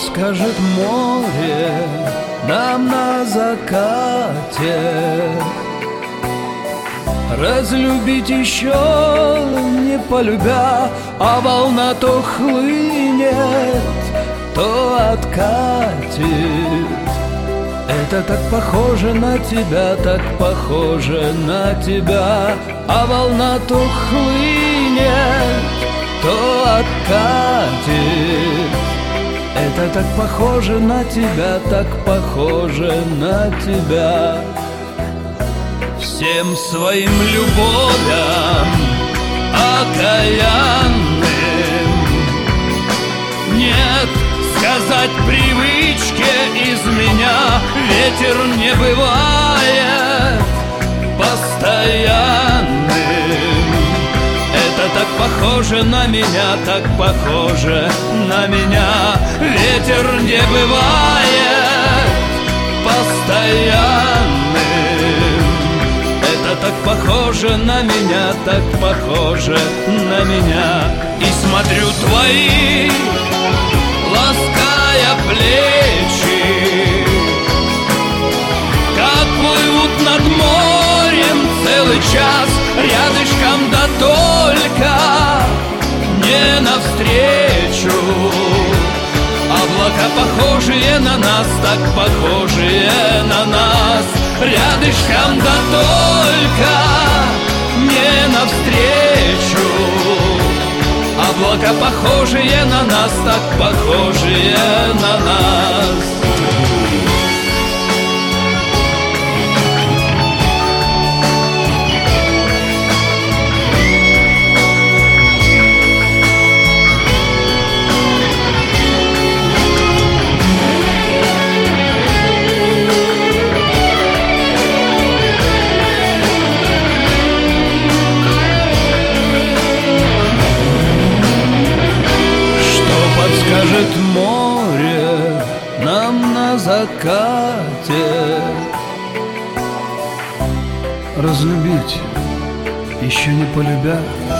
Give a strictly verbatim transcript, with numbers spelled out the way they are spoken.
подскажет море нам на закате? Разлюбить еще не полюбя, а волна то хлынет, то откатит. Это так похоже на тебя, так похоже на тебя, а волна то хлынет, то откатит. Это так похоже на тебя, так похоже на тебя. Всем своим любовям окаянным нет сказать привычке из меня. Ветер не бывает постоянным. Это так похоже на меня, так похоже на меня. Ветер не бывает постоянным. Это так похоже на меня, так похоже на меня. И смотрю твои, лаская плечи, как плывут над морем целый час рядышком, да только не навстречу. Облака, похожие на нас, так похожие на нас, рядышком, да только не навстречу. Облака, похожие на нас, так похожие на нас. Скажет море нам на закате? Разлюбить, еще не полюбя,